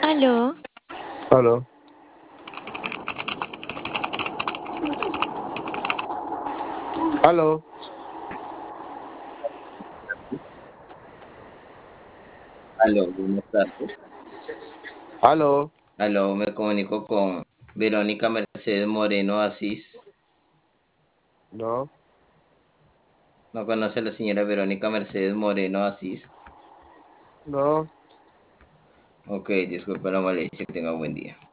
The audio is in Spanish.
Aló, Aló, aló, Aló, buenas tardes. aló. Aló, me comunico con Verónica Mercedes Moreno Asís. No, ¿No conoce a la señora Verónica Mercedes Moreno Asís? no. Ok, disculpe la molestia, que tenga buen día.